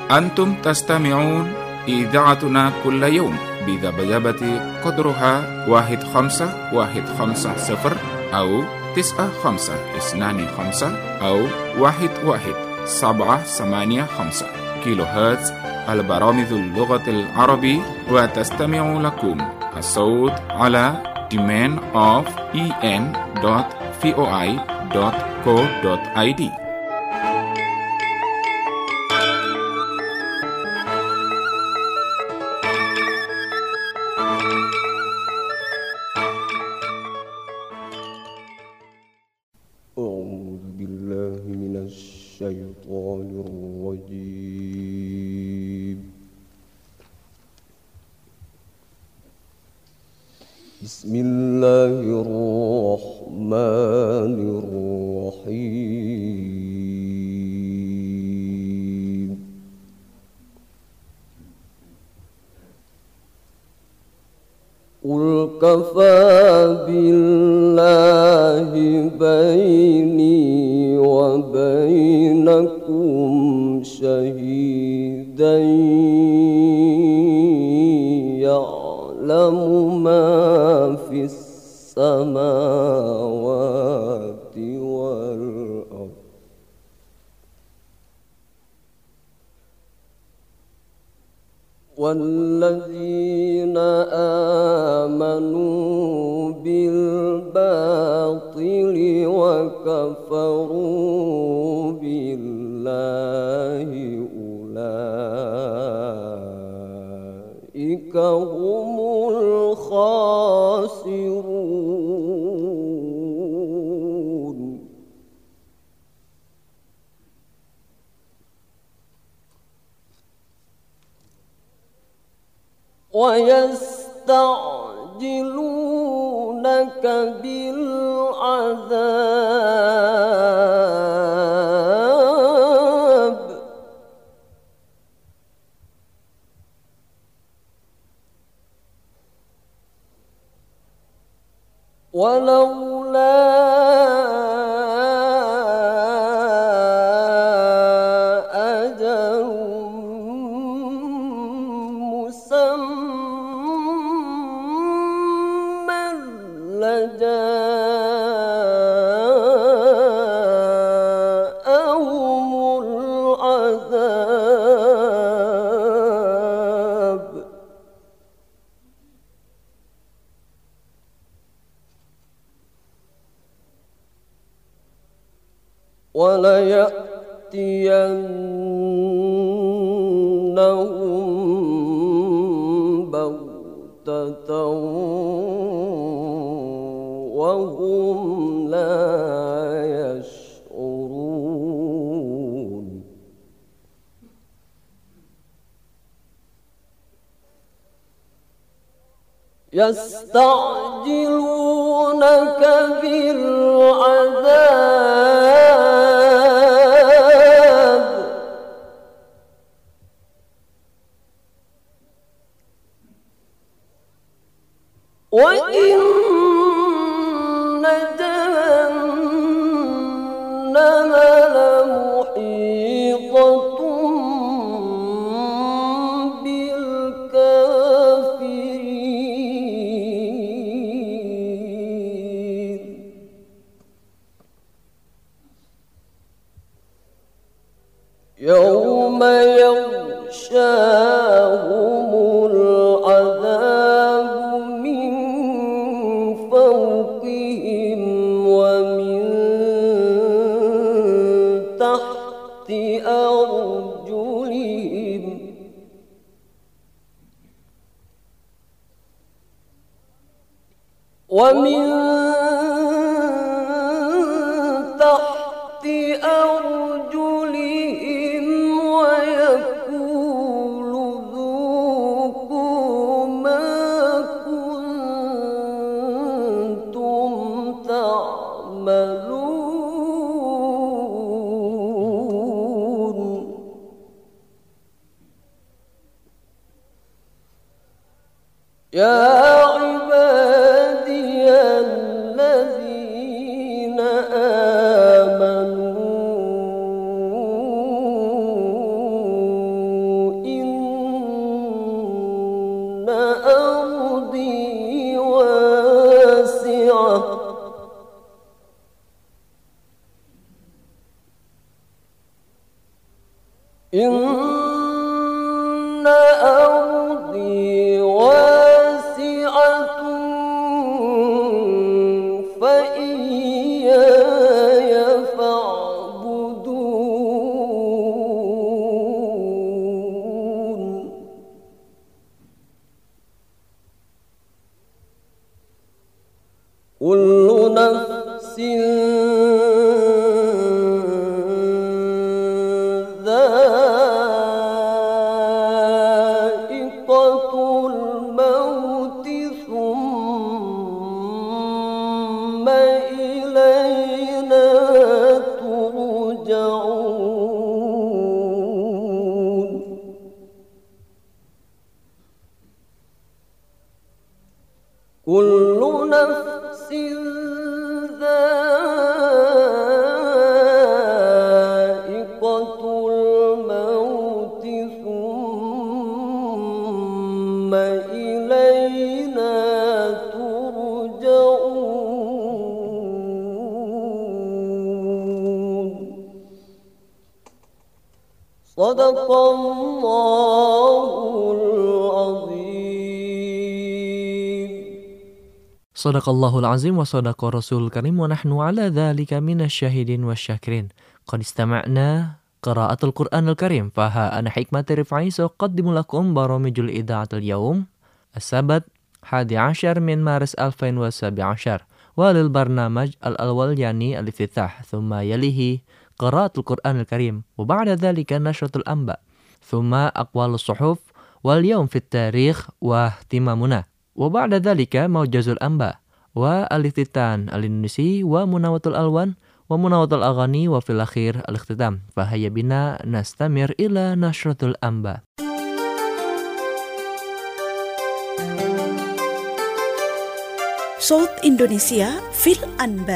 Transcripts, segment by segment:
أنتم تستمعون إذاعتنا كل يوم بذبذبة قدرها 1510 أو 9525 أو 11785 كيلو هرتز البرامج اللغة العربية. وتستمع لكم الصوت على demand.en.voi.co.id. أعوذ بالله من الشيطان الرجيم. بسم الله الرحمن الرحيم. قل كفى بالله بيني وبينكم شهيدا يعلم ما في السماوات والأرض والذين آمنوا بالباطل وكفروا بالله أولئك هم الخاسرون. ويستعجلونك بالعذاب ولولا أجل مسمى لجاءهم العذاب وليأتينهم بغتة وهم لا يشعرون. يستعجلونك بالعذاب وإن جهنم لمحيطة بالكافرين. يوم يغشاهم العذاب من فوقهم ومن تحت أرجلهم ومن تحت أرجلهم ويقول ذوقوا ما كنتم تعملون. يا عبادي الذين آمنوا إن أرضي واسعة فإياي فاعبدون كل نفس ذائقة الموت ثم إلينا ترجعون كل نفس ذائقة الموت ثم إلينا ترجعون صدق الله العظيم. Sadaqallahul azim wa sadaqa rasul karim wa nahnu ala dhalika minasyahidin wasyakirin. Qad istama'na qira'atul Qur'anul Karim faha ana hikmati rifai suqaddimu lakum baramijul ida'atul yawm as-sabat 11 min Maris 2017 walil barnamaj al-awwal yani al-iftitah thumma yalihi qira'atul Qur'anul Karim wa ba'da dhalika nashratul anba thumma aqwalus suhuf wal yawm fit tarikh wa ihtimamuna wa ba'da dhalika mawjazul anba wa al-iftitan al-indonesi wa munawatul alwan wa munawatul aghani wa fil akhir al-ikhtitam fa hayya bina nastamir ila nashratul anba. صوت إندونيسيا في الأنباء.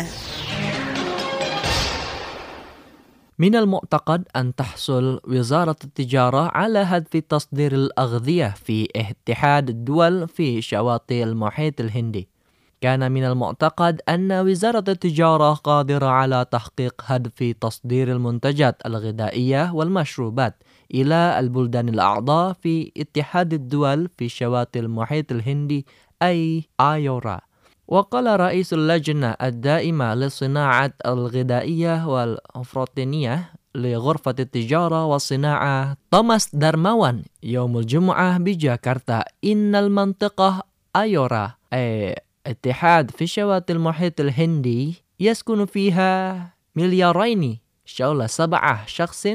من المعتقد أن تحصل وزارة التجارة على هدف تصدير الأغذية في اتحاد الدول في شواطئ المحيط الهندي. كان من المعتقد أن وزارة التجارة قادرة على تحقيق هدف تصدير المنتجات الغذائية والمشروبات إلى البلدان الأعضاء في اتحاد الدول في شواطئ المحيط الهندي أي آيورا. وقال رئيس اللجنة الدائمة للصناعة الغذائية والبروتينية لغرفة التجارة والصناعة توماس دارماوان يوم الجمعة بجاكرتا إن المنطقة آيورا اتحاد في شواطئ المحيط الهندي يسكن فيها 2.7 شخص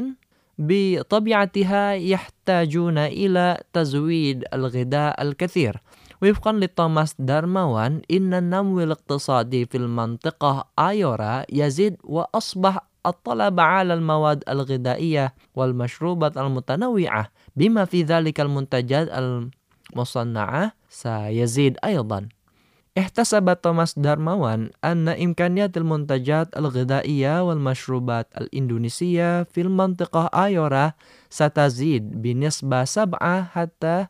بطبيعتها يحتاجون إلى تزويد الغذاء الكثير. وفقا لتوماس دارماوان إن النمو الاقتصادي في المنطقة آيورا يزيد وأصبح الطلب على المواد الغذائية والمشروبات المتنوعة بما في ذلك المنتجات المصنعة سيزيد أيضا. احتسب توماس دارماوان أن إمكانيات المنتجات الغذائية والمشروبات الإندونيسية في المنطقة آيورا ستزيد بنسبة 7 حتى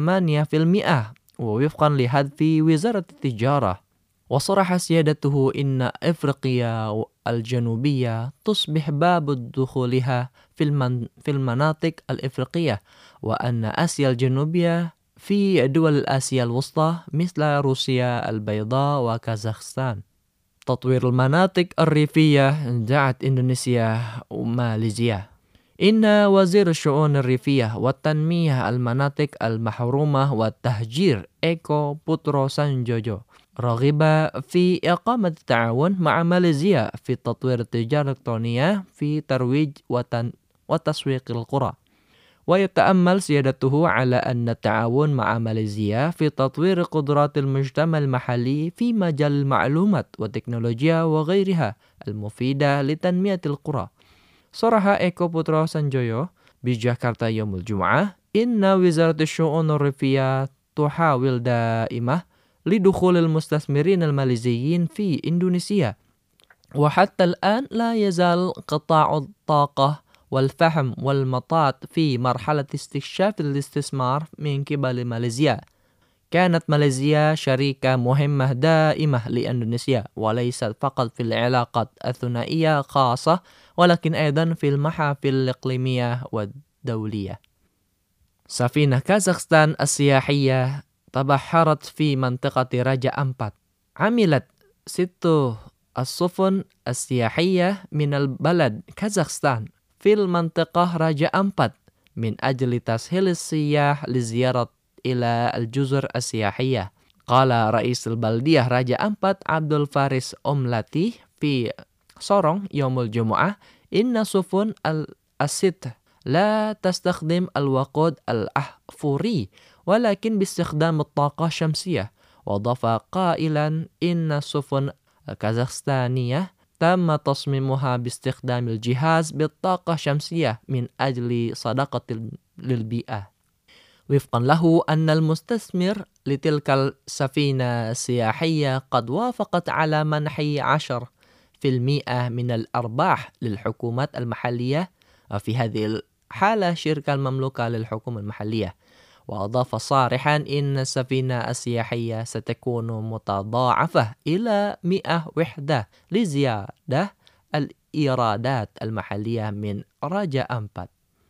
8% ووفقا لهدف وزارة التجارة. وصرح سيادته إن أفريقيا الجنوبية تصبح باب دخولها في المناطق الإفريقية وأن آسيا الجنوبية في دول آسيا الوسطى مثل روسيا البيضاء وكازاخستان. تطوير المناطق الريفية دعت إندونيسيا وماليزيا. إن وزير الشؤون الريفية والتنمية المناطق المحرومة والتهجير إيكو بوترو سانجوجو رغب في إقامة التعاون مع ماليزيا في تطوير التجارة الإلكترونية في ترويج وتسويق القرى. ويتأمل سيادته على أن التعاون مع ماليزيا في تطوير قدرات المجتمع المحلي في مجال المعلومات والتكنولوجيا وغيرها المفيدة لتنمية القرى. صرح إيكو بوترو سانجوجو بجاكرتا يوم الجمعة إن وزارة الشؤون الريفية تحاول دائما لدخول المستثمرين الماليزيين في إندونيسيا. وحتى الآن لا يزال قطاع الطاقة والفحم والمطاط في مرحلة استكشاف الاستثمار من قبل ماليزيا. كانت ماليزيا شريكة مهمة دائمة لإندونيسيا وليست فقط في العلاقات الثنائية خاصة ولكن أيضا في المحافل الإقليمية الدولية. سفينة كازاخستان السياحية تبحرت في منطقة راجا أمبات. عملت 6 السفن السياحية من البلد كازاخستان في المنطقة راجا أمبات من أجل تسهيل السياح للزيارة إلى الجزر السياحية. قال رئيس البلدية راجا أمبات عبد الفارس أملاتي في سورونغ يوم الجمعة إن سفن الست لا تستخدم الوقود الأحفوري ولكن باستخدام الطاقة الشمسية. وأضاف قائلا إن السفن الكازاخستانية تم تصميمها باستخدام الجهاز بالطاقة الشمسية من أجل صداقة للبيئة. وفقا له أن المستثمر لتلك السفينة السياحية قد وافقت على منح 10% من الأرباح للحكومات المحلية، في هذه الحالة شركة المملوكة للحكومة المحلية. وأضاف صارحا إن السفينة السياحية ستكون متضاعفة إلى 100 وحدة لزيادة الإيرادات المحلية من راجا أمبات.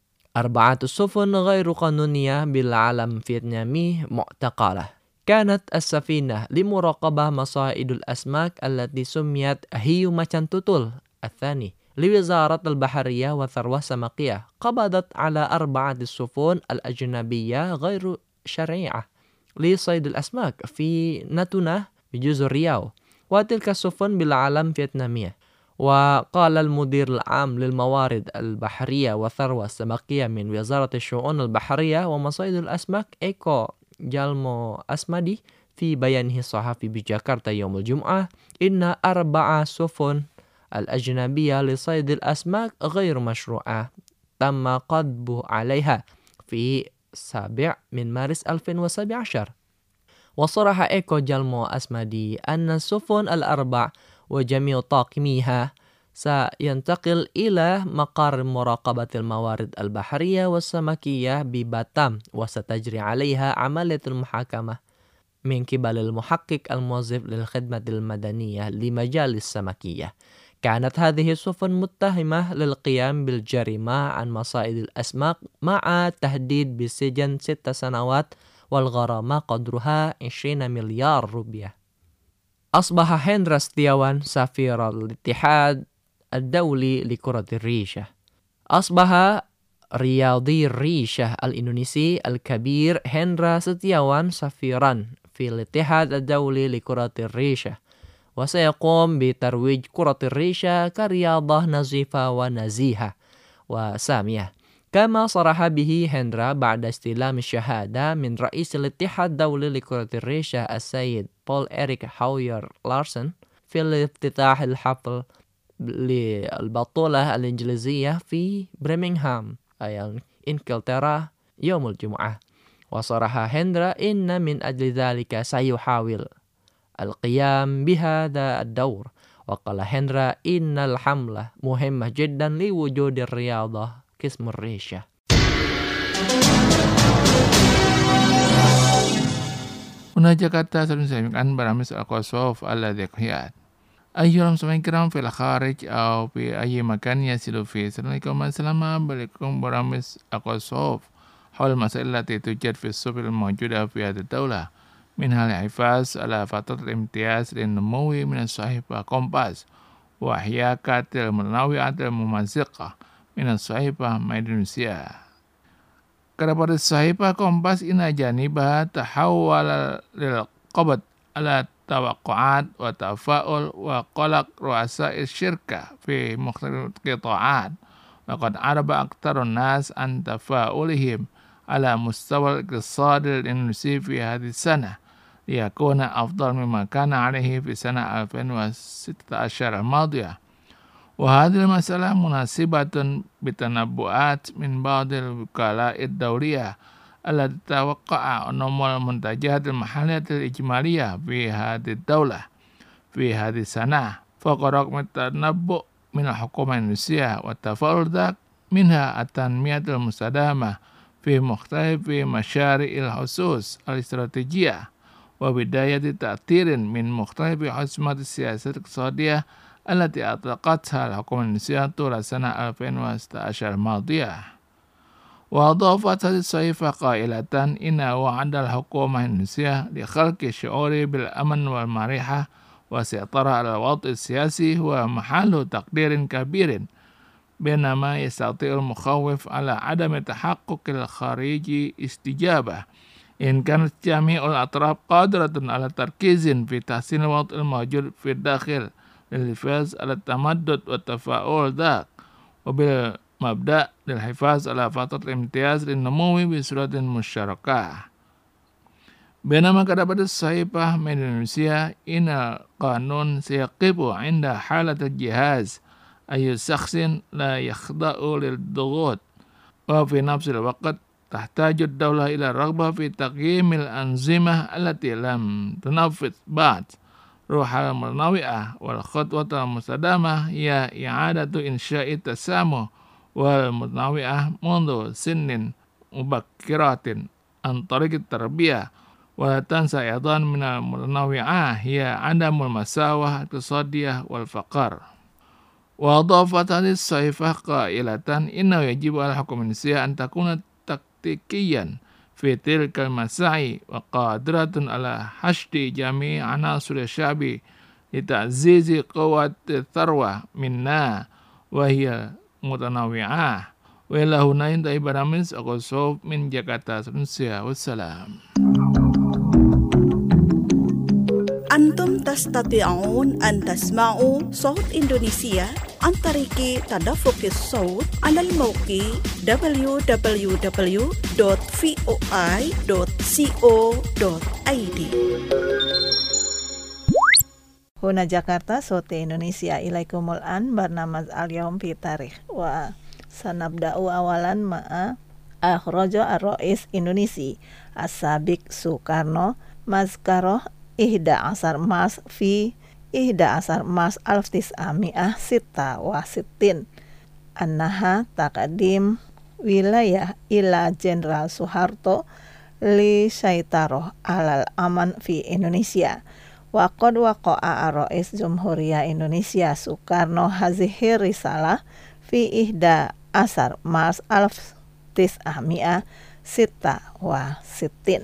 4 سفن غير قانونية بالعلم فيتنامي معتقلة. كانت السفينة لمراقبة مصائد الأسماك التي سميت هيو ماcan tutul الثاني لوزارة البحرية والثروة السمكية قبضت على 4 السفن الأجنبية غير شرعية لصيد الأسماك في ناتونا بجزر رياو، وتلك السفن بالعلم فيتنامية. وقال المدير العام للموارد البحرية والثروة السمكية من وزارة الشؤون البحرية ومصائد الأسماك إيكو جالمو أسمادي في بيانه الصحفي بجاكرتا يوم الجمعة إن 4 سفن الأجنبية لصيد الأسماك غير مشروعة تم قبض عليها في 7 مارس 2017. وصرح إيكو جالمو أسمادي أن السفن ال4 وجميع طاقميها سينتقل إلى مقر مراقبة الموارد البحرية والسمكية بباتام، وستجري عليها عملية المحاكمة من قبل المحقق الموظف للخدمة المدنية لمجال السمكية. كانت هذه السفن متهمة للقيام بالجريمة عن مصائد الأسماك مع تهديد بسجن 6 سنوات والغرامة قدرها 20 مليار روبية. أصبح هندرا ستياوان سفير الاتحاد الدولي لكرة الريشة. أصبح رياضي الريشة الإندونيسي الكبير هندرا ستياوان سفيرا في الاتحاد الدولي لكرة الريشة، وسيقوم بترويج كرة الريشة كرياضة نظيفة ونزيهة وسامية، كما صرح به هندرا بعد استلام الشهادة من رئيس الاتحاد الدولي لكرة الريشة السيد بول إريك هاوير لارسن في الافتتاح الحفل للبطولة الإنجليزية في برمنغهام أي إنجلترا يوم الجمعة. وصرح هندرا إن من أجل ذلك سيحاول القيام بهذا الدور. وقال هندرا إن الحملة مهمة جدا لوجود الرياضة قسم الريشة. هنا جاكرتا سنسمعكم برامج القصص الذكريات. أيها المستمعين الكرام في الخارج أو في أي مكان يصلوا فيه، السلام عليكم برامج القصص حول المسائل التي توجد في السبل الموجودة في هذه الدولة، منها الحفاظ على فترة الامتياز للنمو من الصحيفة كومباس وإحياء المتنوعات الممزقة من الصحيفة إندونيسيا. كتابة الصحيفة كومباس إن جانبها تحول للقبض على التوقعات والتفاؤل وقلق رؤساء الشركة في مختلف القطاعات، وقد عرب أكثر الناس عن تفاؤلهم على مستوى الاقتصاد الإندونيسي في هذه السنة ليكون أفضل مما كان عليه في سنة 2016 الماضية. وهذه المسألة مناسبة بتنبؤات من بعض الوكلاء الدولية التي توقع نمو المنتجات المحلية الإجمالية في هذه الدولة في هذه السنة فوق رقم التنبؤ من الحكومة الإندونيسية، والتفاؤل ذاك منها التنمية المستدامة في مختلف مشاريع الخصوص الاستراتيجية وبداية تأثير من مختلف حسمات السياسة الاقتصادية التي أطلقتها الحكومة الإندونيسية طول سنة 2016 الماضية. وأضافت هذه الصحيفة قائلة إن وعد الحكومة الإندونيسية لخلق شعور بالأمن والمريحة والسيطرة على الوضع السياسي هو محل تقدير كبير، بينما يستطيع المخاوف على عدم تحقق الخارجي استجابة إن كانت جميع الأطراف قادرة على تركيز في تحسين الوضع الموجود في الداخل للحفاظ على التمدد والتفاؤل ذاك، وبالمبدأ للحفاظ على فترة الامتياز للنمو بصورة مشتركة. بينما كتبت الصحيفة من إندونيسيا إن القانون سيقف عند حالة الجهاز أي شخص لا يخضع للضغوط، وفي نفس الوقت تحتاج الدولة إلى الرغبة في تقييم الأنظمة التي لم تنفذ بعد روح المتنوعة، والخطوة المستدامة هي إعادة إنشاء التسامح والمتنوعة منذ سن مبكرة عن طريق التربية. ولا تنسى أيضا من المتنوعة هي عدم المساواة الاقتصادية والفقر. وأضافت هذه الصحيفة قائلة إنه يجب على الحكومة الإندونيسية أن تكون تكتيكيا في تلك المساعي وقادرة على حشد جميع عناصر الشعب لتعزيز قوة الثروة منا وهي متنوعة. وإلى هنا ينتهي برنامج أقصف من جاkarta Indonesia. والسلام. أنتم تستطيعون أن تسمعوا صوت إندونيسيا عن طريق تدفق الصوت على الموقع www.voi.co.id. هنا جاkarta صوت إندونيسيا. إليكم الآن برنامج اليوم في تاريخ، وسنبدأ أولا مع أخرج الرئيس إندونيسي السابق سوكارنو مذكرة 11 مارس في 11 مارس 1966 أنها تقديم ولاية إلى جنرال سوهارتو لسيطرة على الأمن في إندونيسيا. وقد وقع الرئيس جمهورية إندونيسيا سوكارنو هذه الرسالة في 11 مارس 1966.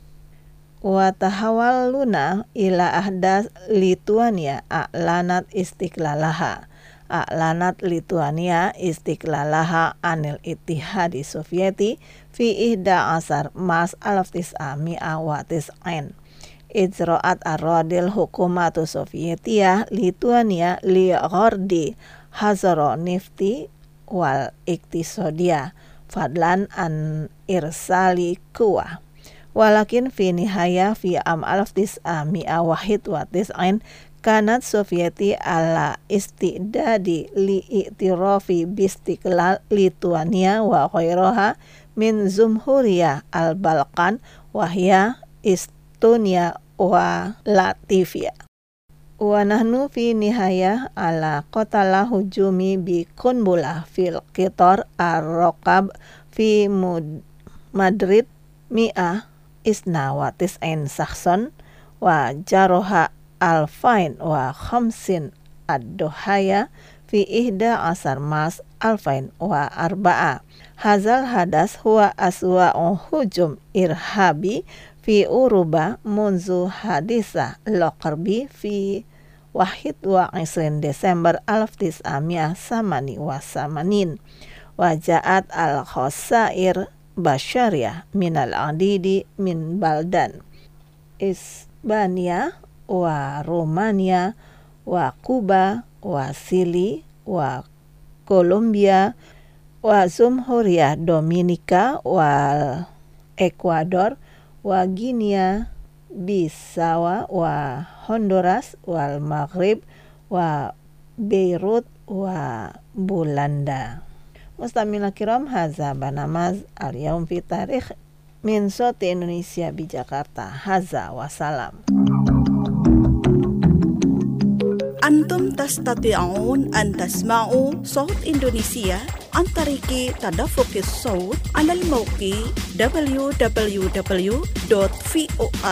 وتحولنا إلى أحداث ليتوانيا أعلنت استقلالها. أعلنت ليتوانيا استقلالها عن الاتحاد السوفيتي في 11 مارس 1990. إجراءات أراد الحكومة السوفيتية ليتوانيا لغرض حظر النفط والاقتصادية فضلا عن إرسال قوة. ولكن في النهاية في عام 1991 كانت سوفيتي على استعداد لاعتراف باستقلال ليتوانيا وغيرها من جمهورية البلقان وهي إستونيا ولاتفيا. ونحن في النهاية على قتل هجوم بقنبلة في القطار الركاب في مدريد 192 شخصا وجرح 2050 الضحايا في 11 مارس 2004. هذا الحدث هو أسوأ هجوم إرهابي في أوروبا منذ حادثة لوكربي في 21 ديسمبر 1988. وجاءت الخسائر بشرية من العديد من بلدان إسبانيا ورومانيا وكوبا وشيلي وكولومبيا وجمهورية دومينيكا والإكوادور وغينيا بيساو وهندوراس والمغرب وبيروت وبولندا. Mustamila kiram, haza banamaz al-yaum fi tarikh min Soti Indonesia di Jakarta. Haza wassalam. أنتم تستطيعون أن تسمعوا صوت إندونيسيا عن طريق تدفق الصوت على الموقع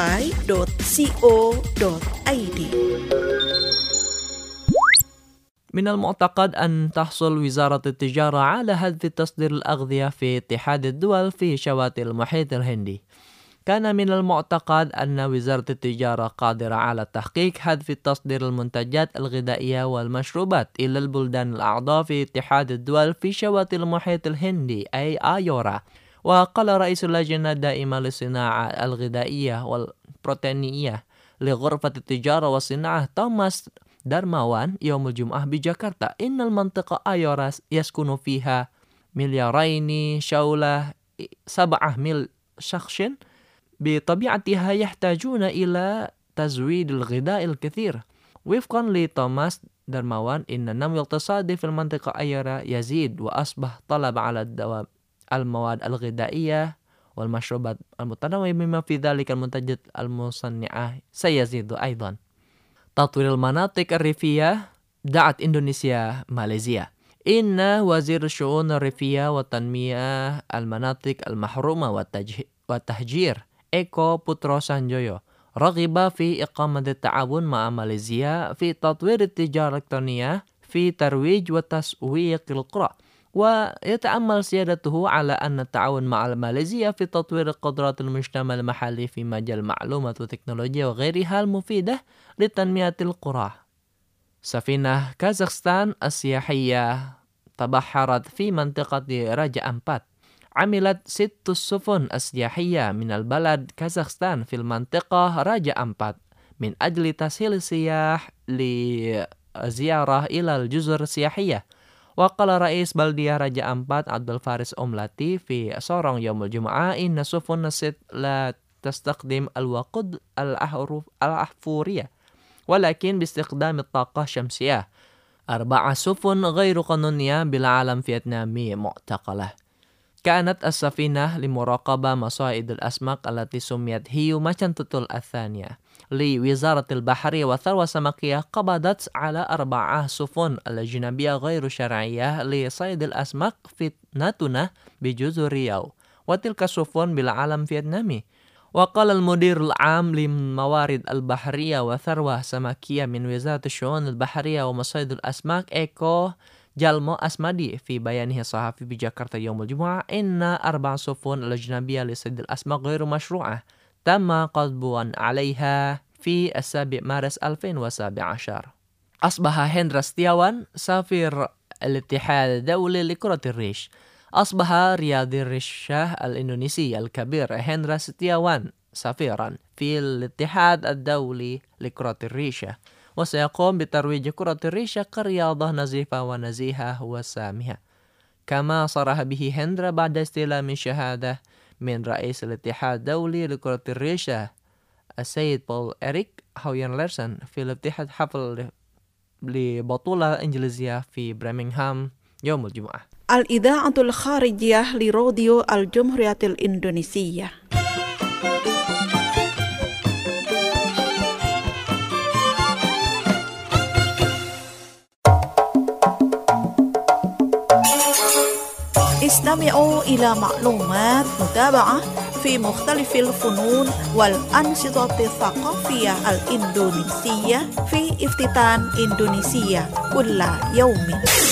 www.voi.co.id. من المعتقد أن تحصل وزارة التجارة على حذف تصدير الأغذية في اتحاد الدول في شواطئ المحيط الهندي. كان من المعتقد أن وزارة التجارة قادرة على تحقيق حذف تصدير المنتجات الغذائية والمشروبات إلى البلدان الأعضاء في اتحاد الدول في شواطئ المحيط الهندي أي آيورا. وقال رئيس اللجنة الدائمة للصناعة الغذائية والبروتينية لغرفة التجارة والصناعة توماس دارماوان يوم الجمعة بجاكرتا إن المنطقة آيورا يسكن فيها 2.7 مليار شخص بطبيعتها يحتاجون إلى تزويد الغذاء الكثير. وفقا لتوماس دارماوان إن النمو الاقتصادي في المنطقة آيورا يزيد وأصبح طلب على المواد الغذائية والمشروبات المتنوعة بما في ذلك المنتجات المصنعة سيزيد أيضا. تطوير المناطق الريفية دعت إندونيسيا ماليزيا. إن وزير الشؤون الريفية وتنمية المناطق المحرومة والتهجير إيكو بوترو سانجويو رغب في إقامة التعاون مع ماليزيا في تطوير التجارة الإلكترونية في ترويج وتسويق القرى. ويتأمل سيادته على أن التعاون مع ماليزيا في تطوير قدرات المجتمع المحلي في مجال المعلومات والتكنولوجيا وغيرها المفيدة لتنمية القرى. سفينة كازاخستان السياحية تبحرت في منطقة راجا أمبات. عملت 6 السفن السياحية من البلد كازاخستان في المنطقة راجا أمبات من أجل تسهيل السياح لزيارة إلى الجزر السياحية. وقال رئيس بلدية راجا أمبات عبد الفارس أملاتي في سورong يوم الجمعة إن سفن الست لا تستخدم الوقود الأحفورية ولكن باستخدام الطاقة الشمسية. 4 سفن غير قانونية بالعالم فيتنامي معتقلة. كانت السفينة لمراقبة مصائد الأسماك التي سميت هيو ماشنتوتول الثانية لوزارة البحرية والثروة السمكية قبضت على 4 سفن الأجنبية غير شرعية لصيد الأسماك في ناتونا بجزر رياو وتلك السفن بالعالم فيتنامي. وقال المدير العام للموارد البحرية والثروة السمكية من وزارة الشؤون البحرية ومصائد الأسماك إيكو جالمو أسمادي في بيانه الصحفي بجاكرتا يوم الجمعة إن 4 سفن الأجنبية لصيد الأسماك غير مشروعة تم قبض عليها في 7 مارس 2017. أصبح هندرا ستياوان سفير الاتحاد الدولي لكرة الريش. أصبح رياضي الريشة الإندونيسي الكبير هندرا ستياوان سفيرا في الاتحاد الدولي لكرة الريشة وسيقوم بترويج كرة الريشة كرياضة نظيفة ونزيهة وسامية. كما صرح به هندرا بعد استلام شهادة من رئيس الاتحاد الدولي لكرة الريشة السيد بول إريك هوينلرسن في الافتتاح حفل لبطولة إنجليزية في برمنغهام يوم الجمعة. الإذاعة الخارجية لراديو الجمهورية الإندونيسية. استمعوا إلى معلومات متابعة في مختلف الفنون والأنشطة الثقافية الإندونيسية في افتتان إندونيسيا كل يوم.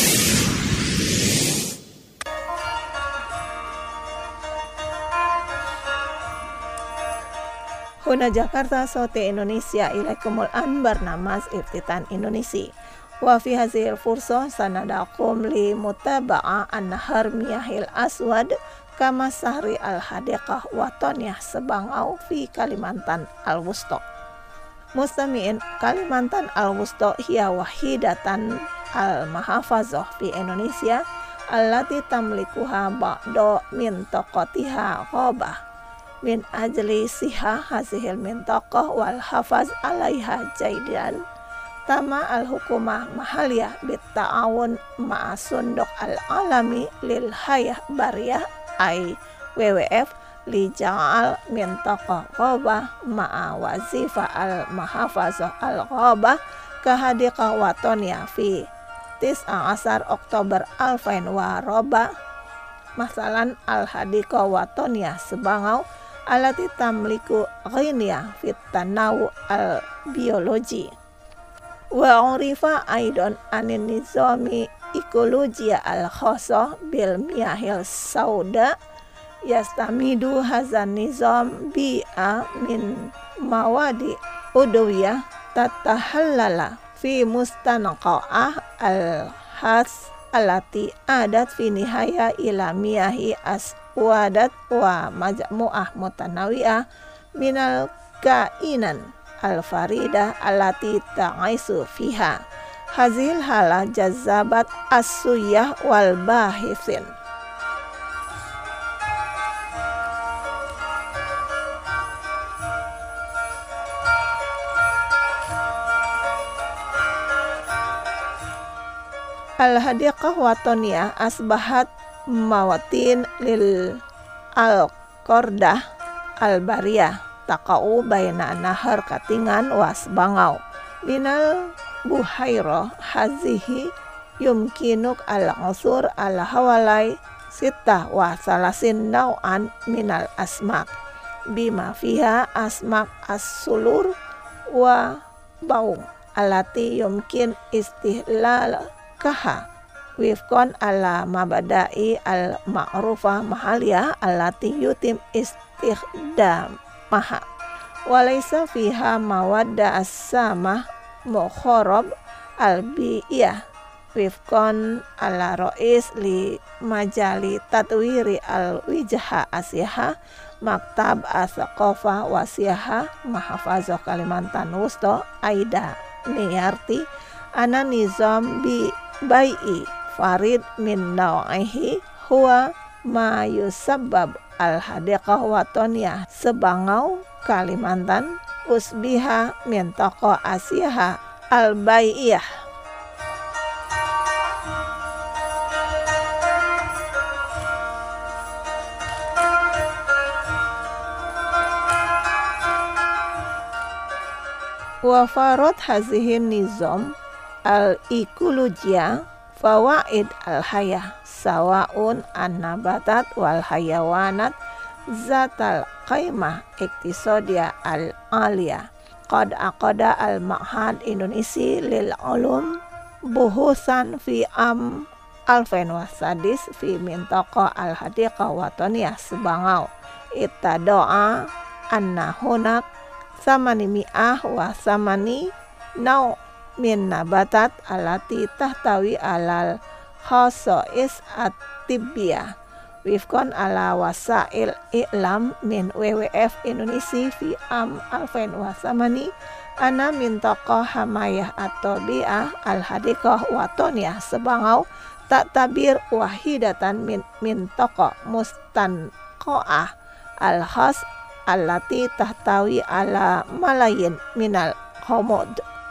هنا جاكرتا صوت إندونيسيا. إليكم الآن برنامج افتتان إندونيسيا. وفي هذه الفرصة سندعكم لمتابعة النهر مياه الأسود كما سهري الحديقة وطنية سبangau في كاليمانتان الوسطى. مستمعين، كاليمانتان الوسطى هي وحيدة المحافظة في إندونيسيا التي تملكها بعض منطقتها غابة. من أجل صحة هذه المنطقة والحفاظ عليها جيدا تم الحكومة المحلية بالتعاون مع الصندوق العالمي للحياة البرية أي WWF لجعل منطقة غابة مع وظيفة المحافظة الغابة كحديقة وطنية في 19 أكتوبر 2004. مثلا الحديقة وطنية سبangau التي تملك غنية في التنوع البيولوجي. Wa urifa aidon anin nizami ekologia al-khasa bil miyahil sauda yastamidu hazan nizam bi'a min mawadi udawiyah tatahallala fi mustanaqa'ah al-has alati adat fi nihaya ila miyahi aswadat wa majmu'ah mutanawiyah minal kainan al-faridah alati ta'aisu fiha. Hazil hala jazabat as-suyah wal bahithin. Al-hadiqah watoniyah asbahat mawatin lil al-qordah al-bariyah taqa'u baina nahar katingan wasbangau minal buhairo hazihi yumkinuk al-usur al-hawalai sitah wa salasin nau'an minal asmak bima fiha asmak as-sulur wa baung alati yumkin istihlal kaha wifkon ala mabadai al-ma'rufah mahaliyah alati yutim istikhdamaha walaysa fiha mawadda as-samah mukhorob al-biyah wifkon ala rois li majali tatwiri al-wijha asyaha maktab as-saqafah wasyaha mahafazah Kalimantan Wusto Aida Niyarti ana nizam bi bai'i farid min nau'ihi huwa ma yusabbab al-hadiqah watoniyah sebangau Kalimantan usbiha min taqa asyaha al-bai'iyah. Wa farad hazihin nizam al-ekologia fawaid al-hayah sawaun an-nabatat wal hayawanat zatal qaimah iktisadiyah al-aliyah qad aqada al-ma'had Indonesia lil ulum buhusan fi am 2001 fi mintaqa al-hadiqah watoniyah sebangau itadoa anna hunak samani mi'ah wa samani nau min nabatat alati tahtawi alal khasais at-tibbiyah wifkon ala wasail i'lam min WWF Indonesia fi am 2008 ana mintaqa hamayah at-tabi'ah al-hadiqah watoniyah sebangau tak tabir wahidatan min mintaqa mustanqa'ah al-khas allati tahtawi ala malayin minal khomod.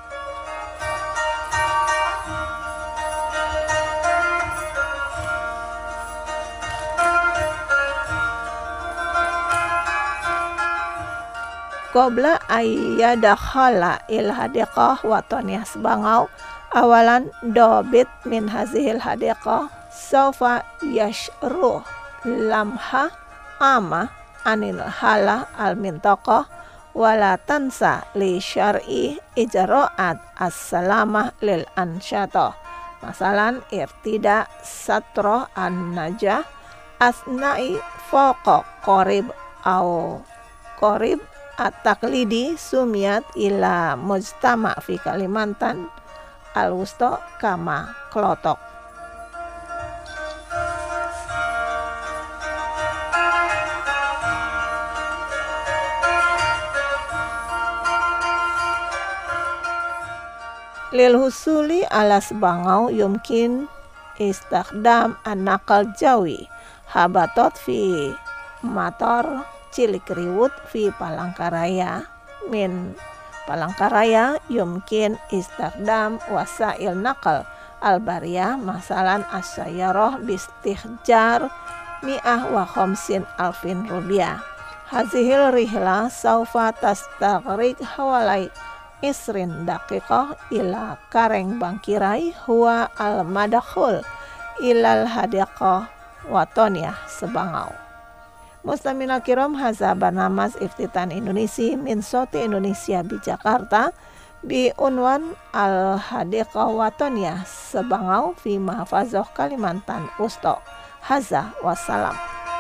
Qabla ayyadakhala il hadiqah watoniyah sebangau awalan dobit min hazihil hadiqah sawfa yashruh lamha ama anil hala al mintaqah wala tansa li syar'i ijra'at as-salamah lil ansyatah masalan irtida satroh an-najah asna'i fawqa qarib au qarib at-taqlidi sumiyat ila mujtama fi Kalimantan al-Wusta kama klotok. Lil husuli ala sebangau yumkin istakhdam an-naqal jawi habatot fi mator cilik riwut fi Palangkaraya min Palangkaraya yumkin istakhdam wasail naqal al-bariyah masalan as-sayyarah bistihjar mi'ah wa khamsin alfin rupiah. Hazihil rihla saufa tastaghriq hawalai isrin daqiqah ila kareng bangkirai huwa al-madakhul ilal hadiqah watoniyah sebangau. Mustamina kiram haza barnamas iftitan Indonesia min Soti Indonesia di Jakarta Biunwan Al-Hadiqah Watoniyah Sebangau fi Mahfazoh Kalimantan Usto. Hadza wassalam.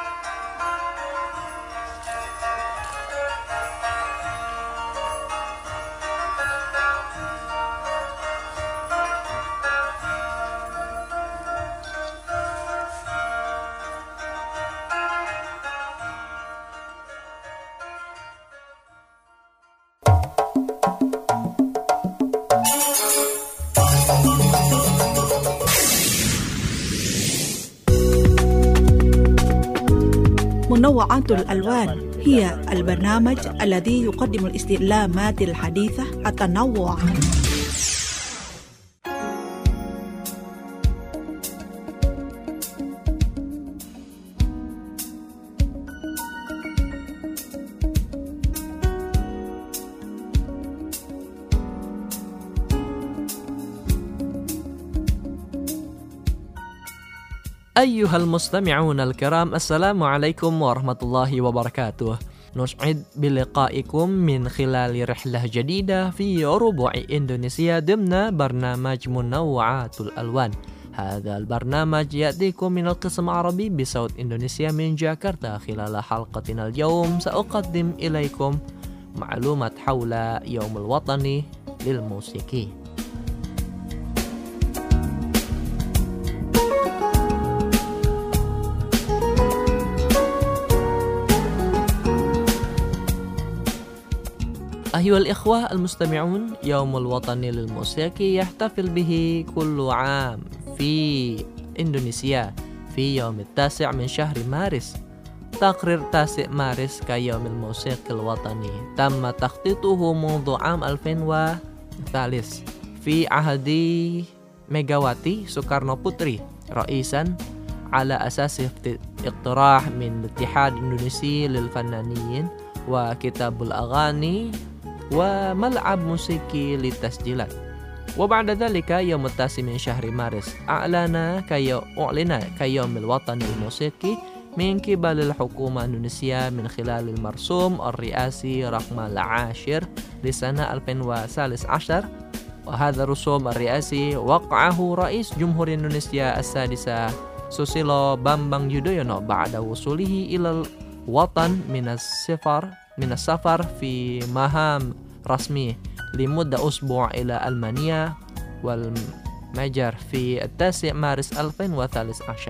منوعات الألوان هي البرنامج الذي يقدم الاستعلامات الحديثة التنوع. أيها المستمعون الكرام، السلام عليكم ورحمة الله وبركاته. نسعد بلقائكم من خلال رحلة جديدة في ربوع إندونيسيا ضمن برنامج منوعات الألوان. هذا البرنامج يأتيكم من القسم العربي بصوت إندونيسيا من جاكرتا. خلال حلقتنا اليوم سأقدم إليكم معلومات حول يوم الوطني للموسيقى. أيها الإخوة المستمعون، يوم الوطني للموسيقى يحتفل به كل عام في إندونيسيا في يوم 9 من شهر مارس. تقرير 9 مارس كيوم الموسيقى الوطني تم تخطيطه منذ عام 2003 في عهد ميغاواتي سوكارنو بوتري رئيسا، على أساس اقتراح من الاتحاد الإندونيسي للفنانين وكتاب الأغاني وملعب موسيقي للتسجيلات. وبعد ذلك يوم 9 من شهر مارس أعلن كيوم الوطني الموسيقي من قبل الحكومة الإندونيسية من خلال المرسوم الرئاسي رقم 10 لسنة 2013. وهذا الرسوم الرئاسي وقعه رئيس جمهورية إندونيسيا السادسة سوسيلو بامبانغ يودhoyono بعد وصوله إلى الوطن من السفر في مهام رسمي لمدة أسبوع إلى ألمانيا والمجر في 9 مارس 2013.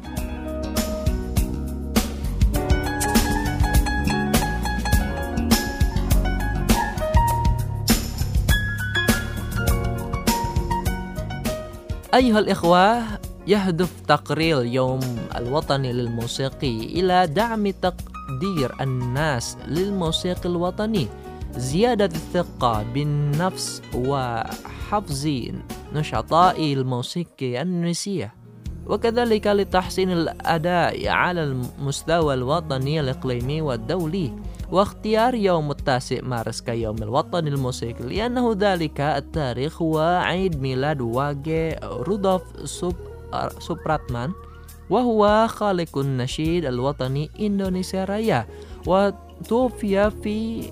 أيها الإخوة، يهدف تقرير يوم الوطني للموسيقى إلى دعم تقدير الناس للموسيقى الوطني، زيادة الثقة بالنفس وحفز نشاطاء الموسيقى الإندونيسية، وكذلك لتحسين الأداء على المستوى الوطني الإقليمي والدولي. واختيار يوم 9 مارس كيوم الوطني للموسيقى لأنه ذلك التاريخ هو عيد ميلاد واجي رودولف سوبراتمان، وهو خالق النشيد الوطني إندونيسيا رايا، وتوفي في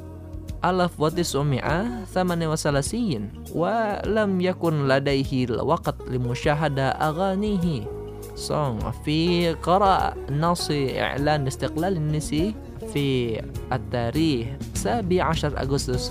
1938 ولم يكن لديه الوقت لمشاهدة أغانيه في قرأ نص إعلان استقلال الإندونيسي في التاريخ 17 أغسطس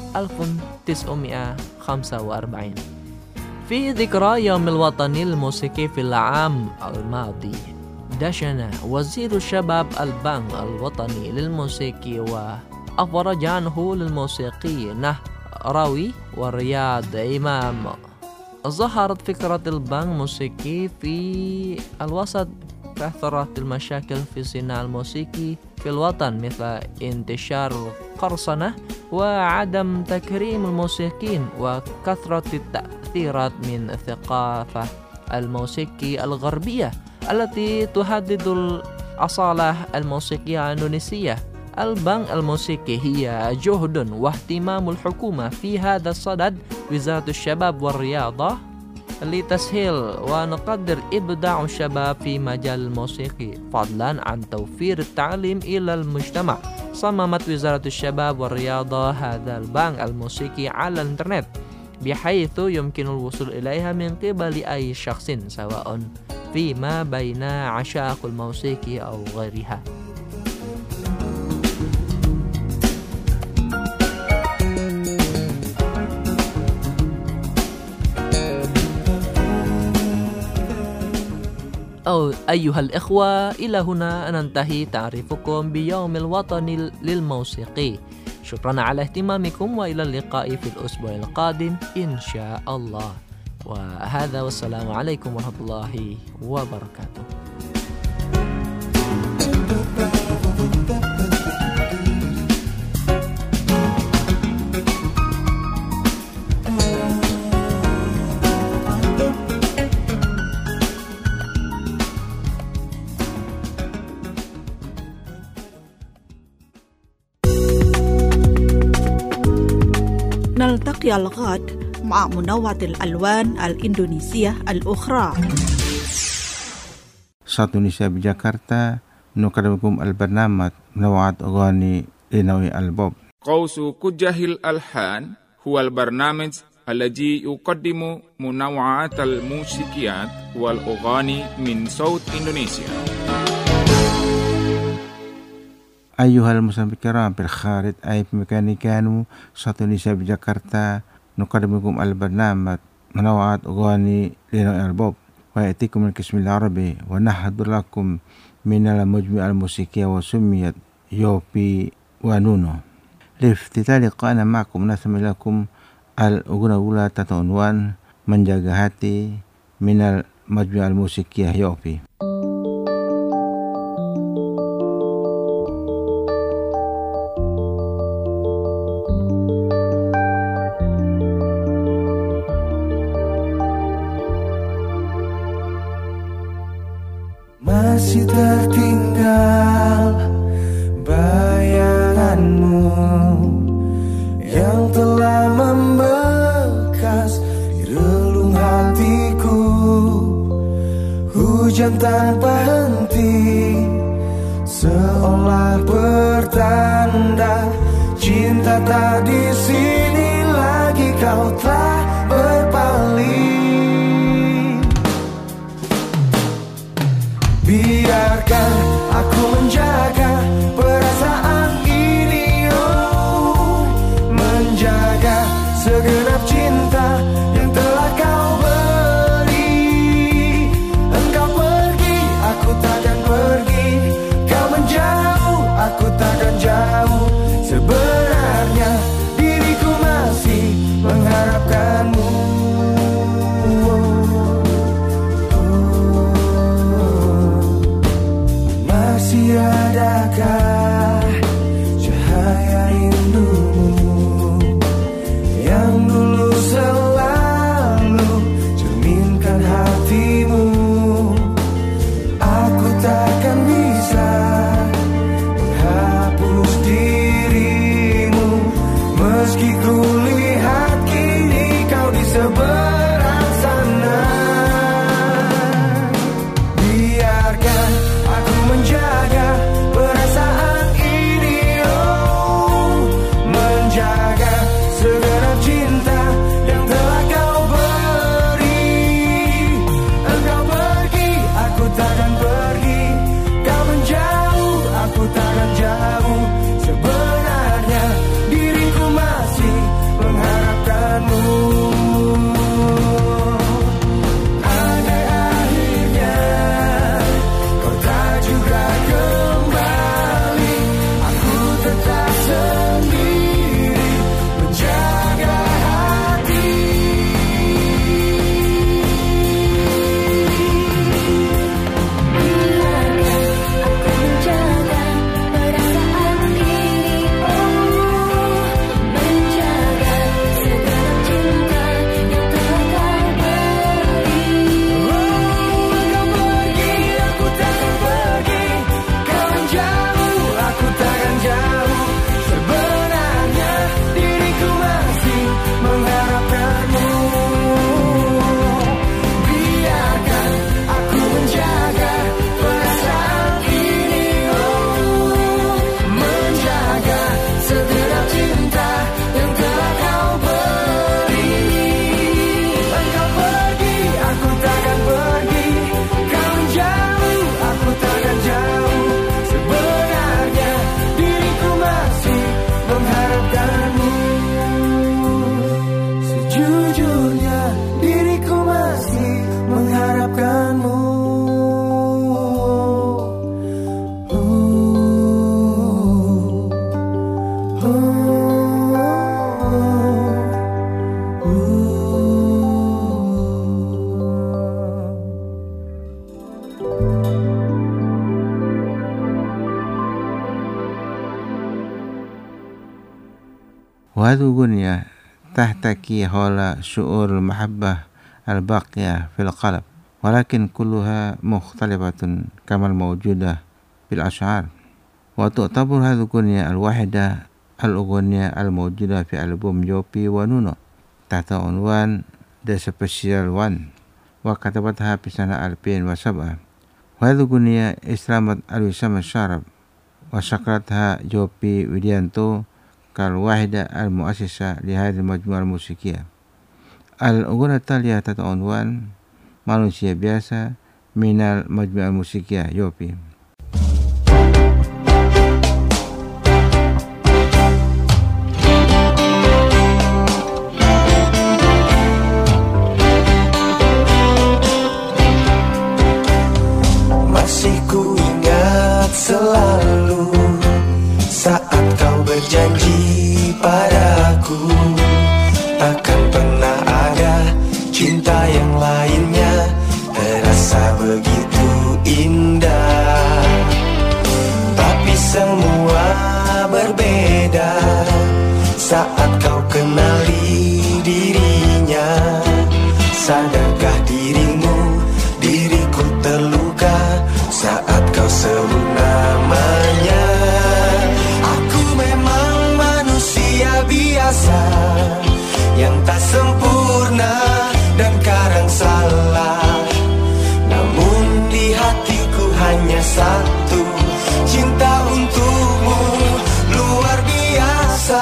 1945. في ذكرى يوم الوطني للموسيقى في العام الماضي، دشن وزير الشباب البنك الوطني للموسيقى وأفرج عنه للموسيقي نهراوي والرياض إمام. ظهرت فكرة البنك الموسيقي في الوسط كثرة المشاكل في صناعة الموسيقى في الوطن، مثل انتشار القرصنة وعدم تكريم الموسيقيين وكثرة التأثيرات من الثقافة الموسيقى الغربية التي تهدد الأصالة الموسيقية الإندونيسية. البنك الموسيقي هي جهد واهتمام الحكومة في هذا الصدد وزارة الشباب والرياضة لتسهيل ونقدر إبداع الشباب في مجال الموسيقى، فضلا عن توفير التعليم إلى المجتمع. صممت وزارة الشباب والرياضة هذا البنك الموسيقي على الإنترنت بحيث يمكن الوصول إليها من قبل أي شخص سواء فيما بين عشاق الموسيقى أو غيرها. أيها الإخوة، إلى هنا ننتهي تعريفكم بيوم الوطني للموسيقى. شكرا على اهتمامكم، وإلى اللقاء في الأسبوع القادم إن شاء الله. وهذا والسلام عليكم ورحمة الله وبركاته. نلتقي الغد مع منوعة الألوان الإندونيسية الأخرى. Satu Indonesia بجاكرتا نقدمكم البرنامج منوعة أغاني لنوع البوب. قوس كجه الألحان هو البرنامج الذي يقدم منوعات الموسيقيات والأغاني من صوت إندونيسيا. أيها المستمعين الكرام بالخارج أي في مكان كانوا satu Indonesia بجاكرتا نقدمكم البرنامج منوعات أغاني لنوع البوب ويأتيكم من القسم العربي ونحضر لكم من المجموعة الموسيقية وسميت يوبي ونونو. لافتتاح لقائنا معكم نسمع لكم الأغنية الأولى تحت عنوان Menjaga Hati من المجموعة الموسيقية يوبي. Masih tertinggal bayanganmu yang telah membekas di relung hatiku. Hujan tanpa henti seolah bertanda cinta tak di sini lagi, kau telah berpaling. Biarkan aku menjaga perasaan ini, oh, menjaga segenap cinta yang telah kau beri. Engkau pergi, aku takkan pergi. Kau menjauh, aku takkan jauh. Sebenarnya diriku masih mengharapkanmu. Masih adakah وهذه الأغنية تحتكي حول شعور المحبة الباقية في القلب، ولكن كلها مختلفة كما الموجودة في الأشعار. وتعتبر هذه الأغنية الواحدة الأغنية الموجودة في ألبوم يوبي ونونو تحت عنوان The Special One، وكتبتها في سنة 2007. وهذه الأغنية استلمت الوسام الشرف وشكرتها يوبي ويديانتو كالواحدة المؤسسة لهذه المجموعة الموسيقية. الأغنية التالية تحت عنوان Manusia Biasa من المجموعة الموسيقية يوبي. Masih ku ingat selalu saat kau berjanji padaku takkan pernah ada cinta yang lainnya terasa begitu indah. Tapi semua berbeda saat kau kenali dirinya. Sadarkah dirimu, diriku terluka saat kau sebut namanya. Aku memang manusia biasa yang tak sempurna dan kadang salah, namun di hatiku hanya satu cinta untukmu luar biasa.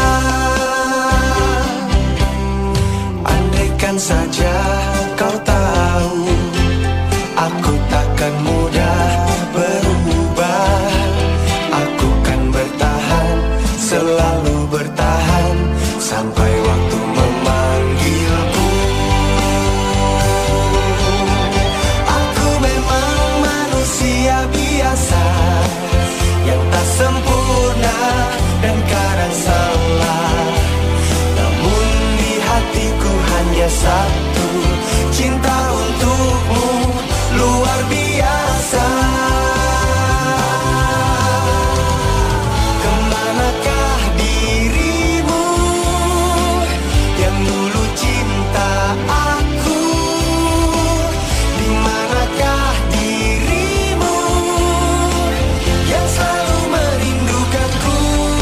Andaikan saja kau tahu aku takkan mudah berubah, aku kan bertahan, selalu bertahan sampai waktu memanggilku. Aku memang manusia biasa yang tak sempurna dan kadang salah, namun di hatiku hanya satu cinta untukmu luar biasa. Kemanakah dirimu yang dulu cinta aku? Di manakah dirimu yang selalu merindukanku?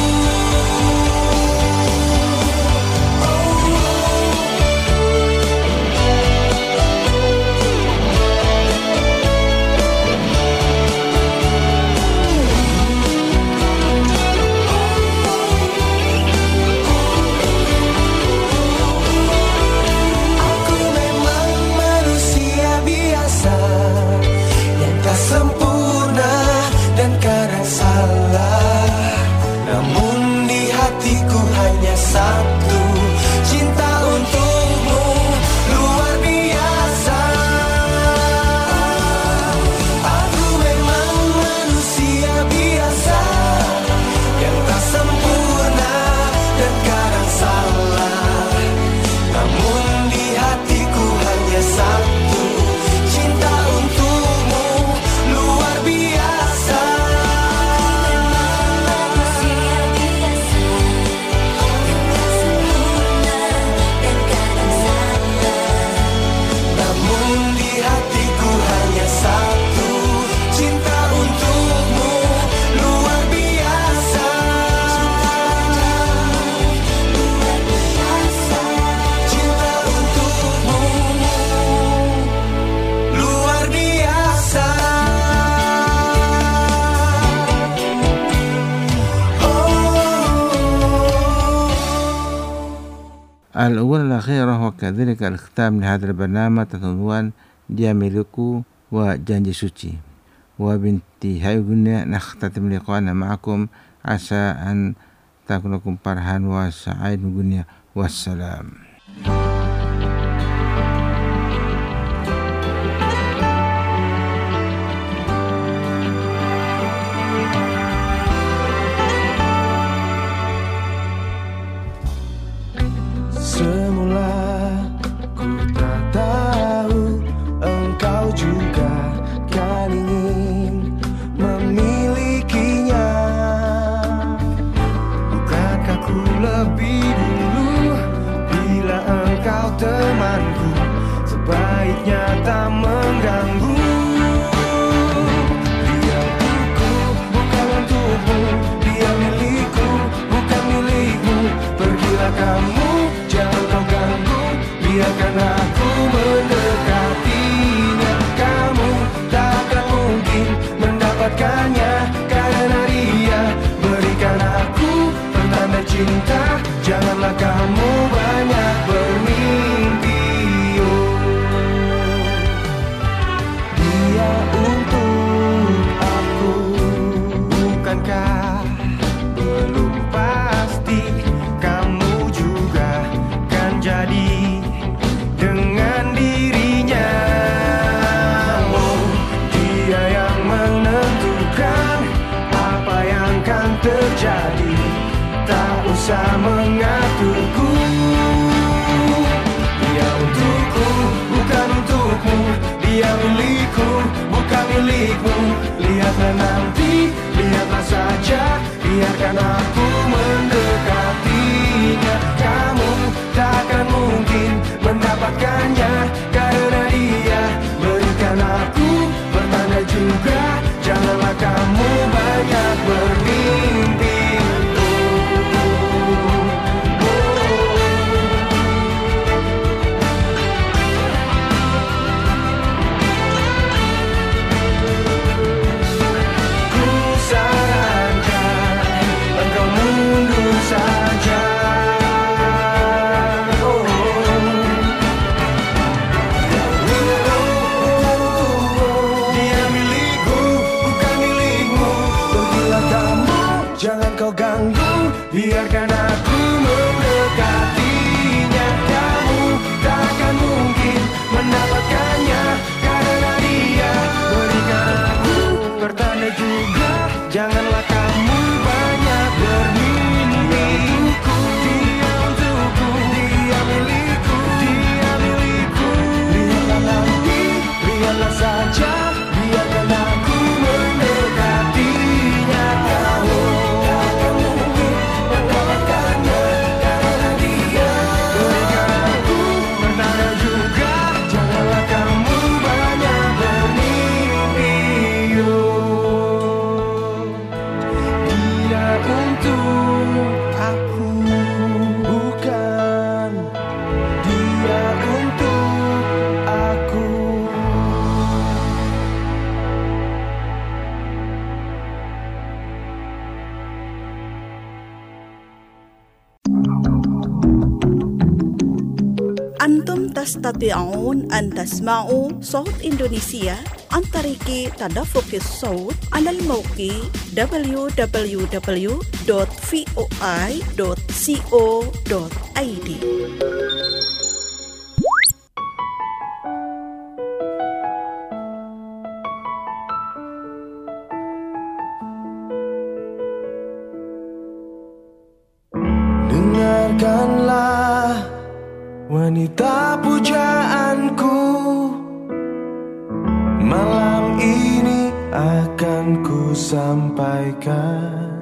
Aku memang manusia biasa yang tak sempurna dan kadang salah, namun di hatiku hanya satu cinta untukmu luar biasa. Aku memang manusia biasa yang tak sempurna dan kadang salah, namun di hatiku hanya satu cinta untukmu luar biasa. Namun di hatiku hanya satu cinta untukmu luar biasa. Cinta untukmu luar biasa. الأغنية الأخيرة وكذلك الختام لهذا البرنامج تحت عنوان Dia Milikku وجانجي سوتشي. وبانتهاء الأغنية نختتم لقاءنا معكم، عسى أن تكون لكم فرحان وسعيد الأغنية، والسلام. Semula ku tak tahu engkau juga kan ingin memilikinya. Bukankah ku lebih bisa mengaturku. Dia untukku, bukan untukmu. Dia milikku, bukan milikmu. Lihatlah nanti, lihatlah saja. Biarkan aku mendekatinya. Kamu tak akan mungkin mendapatkannya, karena dia berikan aku pertanda juga. Janganlah kamu banyak bermimpi. Jangan kau ganggu, biarkan aku mendekatinya. Kamu tak akan mungkin mendapatkannya, karena dia berikan aku pertanda juga. Janganlah kamu banyak bermimpi. Dia untukku, dia milikku, dia milikku. Lihatlah nanti, lihatlah saja. Biarkan aku mendekatinya. Kamu أنتم تستطيعون أن تسمعوا صوت إندونيسيا عن طريق تدفق الصوت على الموقع www.voi.co.id. Dengarkanlah wanita pujaanku, malam ini akan ku sampaikan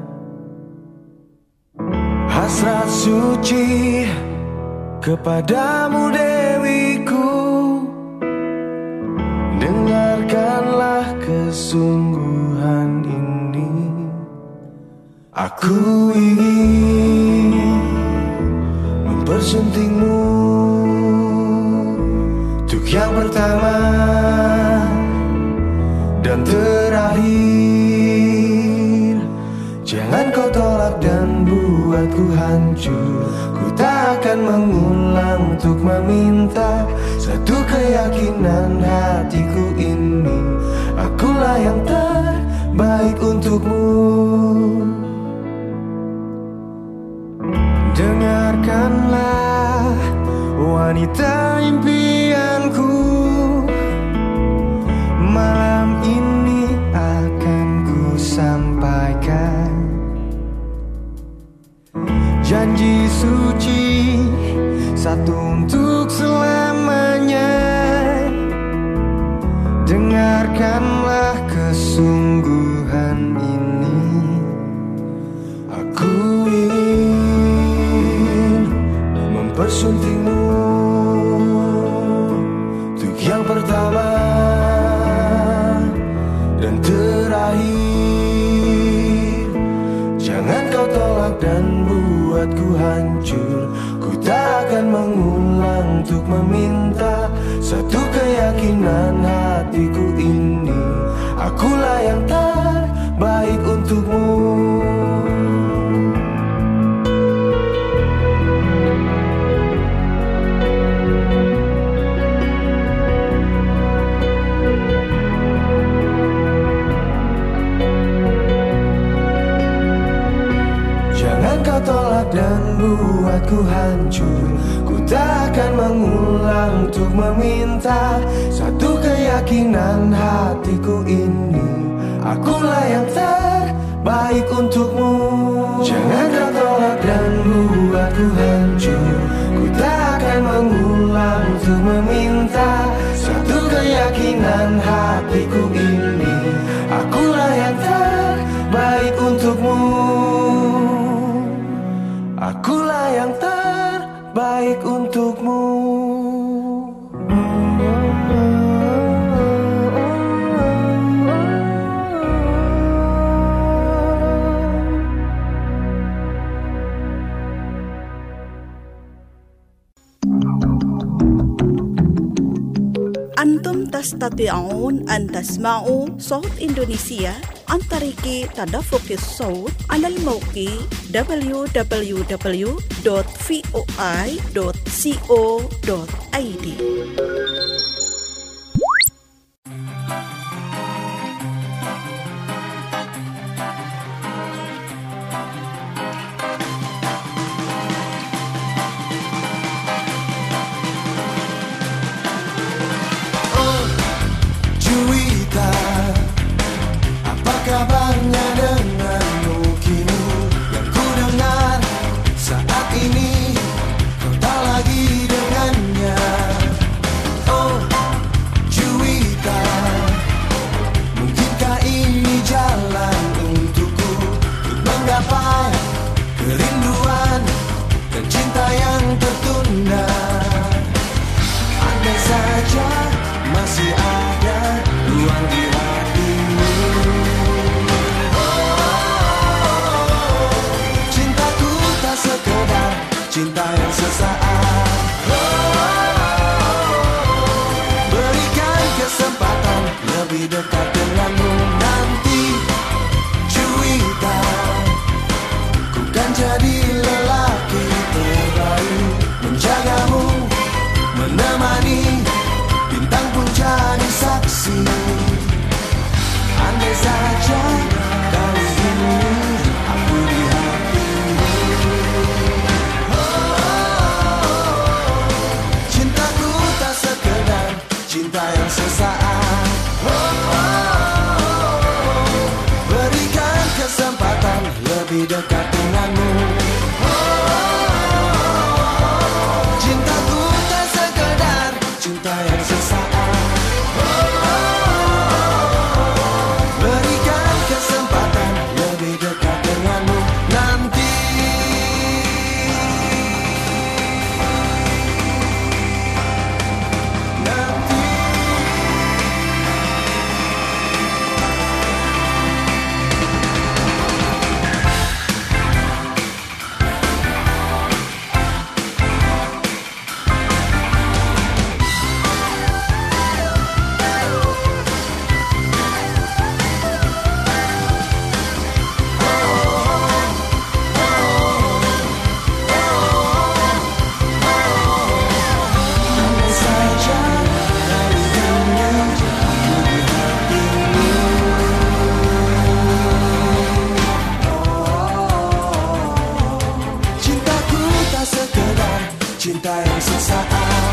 hasrat suci kepadamu Dewiku. Dengarkanlah kesungguhan ini. Aku ingin mempersuntingmu untuk yang pertama dan terakhir. Jangan kau tolak dan buatku hancur. Ku tak akan mengulang untuk meminta satu keyakinan hatiku ini. Akulah yang terbaik untukmu. Dengarkanlah wanita impianku, malam ini akan ku sampaikan janji suci satu untuk selamanya. Dengarkanlah kesungguhan ini. Aku ingin mempersuntingmu untuk yang pertama dan terakhir. Jangan kau tolak dan buatku hancur. Ku tak akan mengulang untuk meminta satu keyakinan hatiku ini. Akulah yang terbaik untukmu. Tolak dan buatku hancur. Ku tak akan mengulang untuk meminta satu keyakinan hatiku ini. Akulah yang terbaik untukmu. Jangan kau tolak dan تستطيعون أن تسمعوا صوت إندونيسيا عن طريق تدفق الصوت على الموقع www.voi.co.id. Kabarnya denganmu kini, yang ku dengar saat ini kau tak lagi dengannya. Oh Juwita, mungkinkah ini jalan untukku untuk menggapai kerinduan dan cinta yang tertunda? Andai saja masih ada ruang di hatimu. Sekedar cinta yang sesaat, berikan kesempatan lebih dekat denganmu nanti. Juwita, ku kan jadi lelaki terbaik, menjagamu, menemani, bintang pun jadi saksi. Andai saja kali ini aku di hatimu. Cinta yang sesaat, berikan kesempatan lebih dekat denganmu. Cintaku tak sekedar cinta yang sesaat, berikan kesempatan lebih dekat denganmu nanti. Cinta yang sesaat,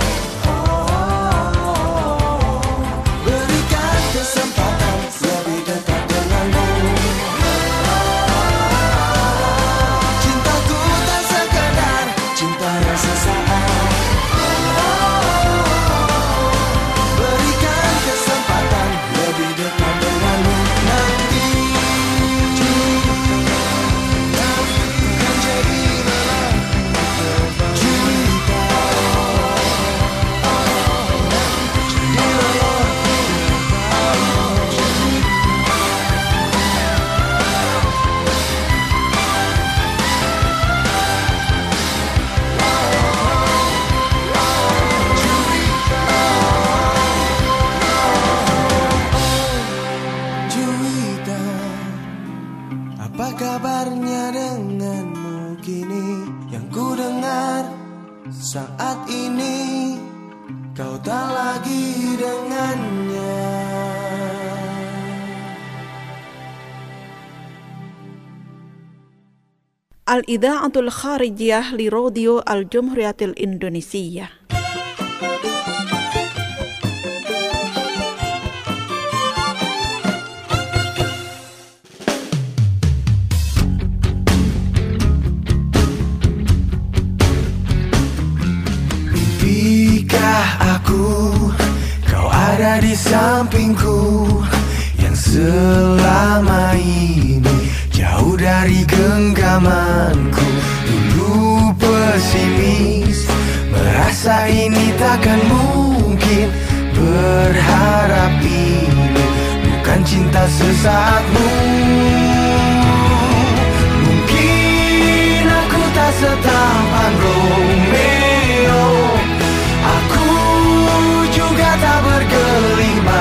berikan kesempatan lebih dekat denganmu. Cintaku tak sekedar cinta yang sesaat, berikan kesempatan lebih dekat denganmu nanti. Apa kabarnya denganmu kini? Yang ku dengar saat ini kau tak lagi dengannya. Al-Idha'atul Kharijiyah li Radio Al-Jumhuriyatil Indonesia. Kau ada di sampingku, yang selama ini jauh dari genggamanku. Dulu pesimis, merasa ini takkan mungkin. Berharap ini bukan cinta sesaatmu. Mungkin aku tak setampan Romeo, aku juga tak bergelimang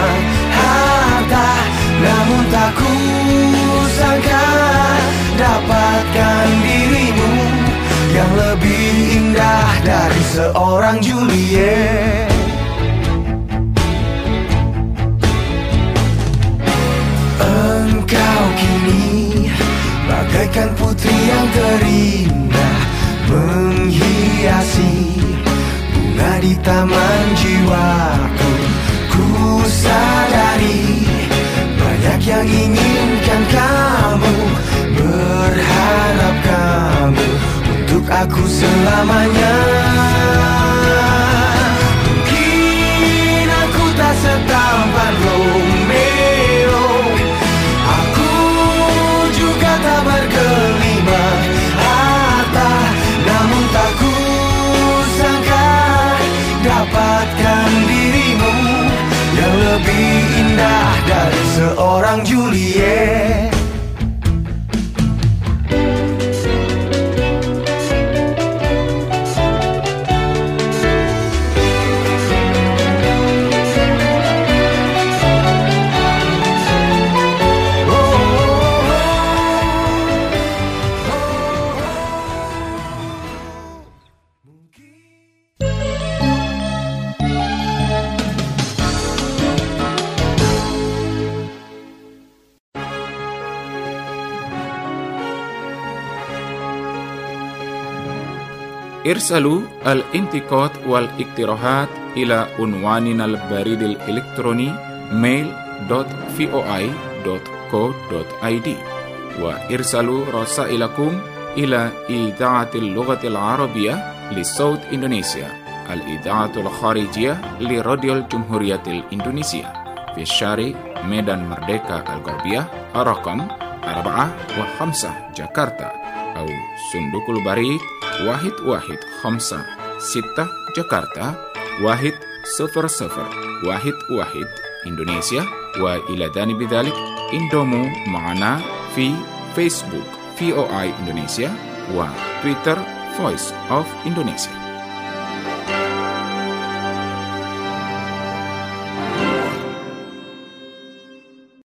tak kusangka dapatkan dirimu yang lebih indah dari seorang Juliet. Engkau kini bagaikan putri yang terindah, menghiasi bunga di taman jiwaku. Ku sadari banyak yang inginkan kamu, berharap kamu untuk aku selamanya. Mungkin aku tak setampan Romeo, aku juga tak bergelima harta, namun tak kusangka dapatkan dirimu yang lebih indah dari seorang Juliet. ارسلوا الانتقاد والاقتراحات إلى عنواننا البريد الإلكتروني mail.voi.co.id وارسلوا رسائلكم إلى إذاعة اللغة العربية لصوت إندونيسيا، الإذاعة الخارجية لراديو الجمهورية الإندونيسية في الشارع ميدان مردeka الغربية رقم 4 و5 جاكرتا، أو صندوق البريد 1156 جاكرتا 10011 إندونيسيا. وإلى جانب ذلك انضموا معنا في فيسبوك VOA إندونيسيا وتويتر Voice of Indonesia.